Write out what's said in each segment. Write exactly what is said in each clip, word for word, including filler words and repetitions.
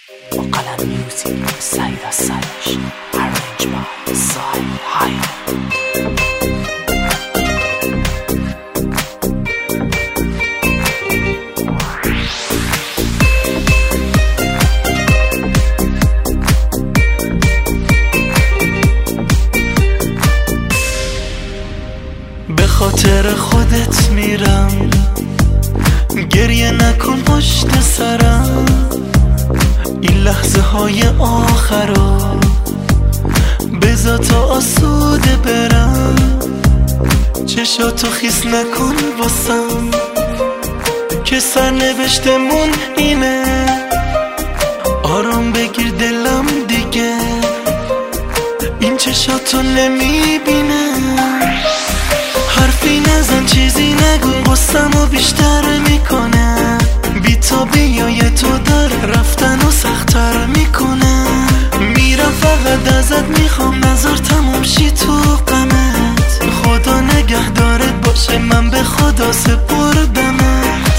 با قلم میوزیک سعید از سرش ارنج با ساید های به خاطر خودت میرم، گریه نکن پشت سرم. این لحظه های آخرا بذار تا آسوده برم. چشاتو خیس نکن واسم که سرنوشتمون اینه. آرام بگیر دلم دیگه، این چشاتو نمیبینه. حرفی نزن چیزی نگو، غصه‌مو بیشتر میکنه. بی تا بیای تو داره رفتن و سخت‌تر میکنه. میرم فقط ازت میخوام نظر تموم شی تو غمت. خدا نگهدارت باشه، من به خدا سپردمت.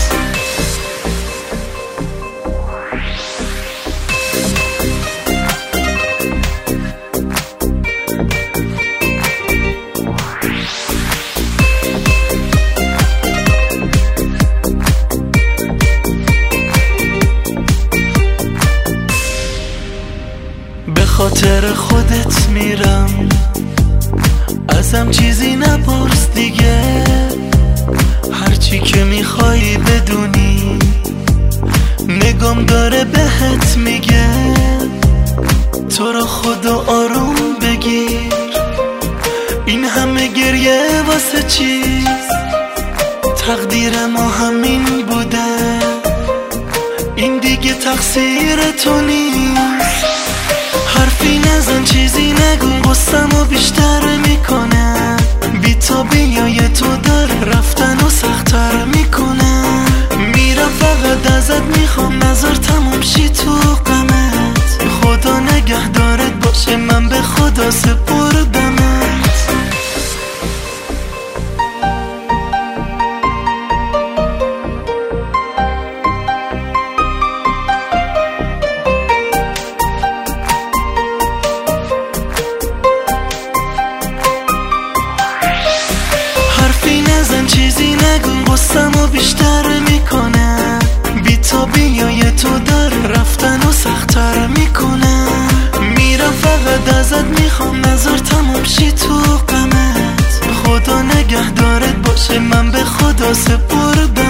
به خاطر خودت میرم، ازم چیزی نپرس دیگه. هرچی که میخوایی بدونی نگام داره بهت میگه. تو رو خدا آروم بگیر، این همه گریه واسه چیز؟ تقدیر ما همین بوده، این دیگه تقصیر تو نیست. حرفی نزن چیزی نگو، غصه‌مو بیشتر میکنه. بی تا بیای تو داره رفتن و سخت‌تر میکنه. میرم فقط ازت میخوام نظر تموم شی تو غمت. خدا نگهدارت باشه، من به خدا سپردمت. چیزی نگو، غصه‌مو بیشتر میکنه. بی تا بیای تو داره رفتن و سخت‌تر میکنه. میرم فقط ازت میخوام نظر تموم شی تو غمت. خدا نگهدارت باشه، من به خدا سپردم.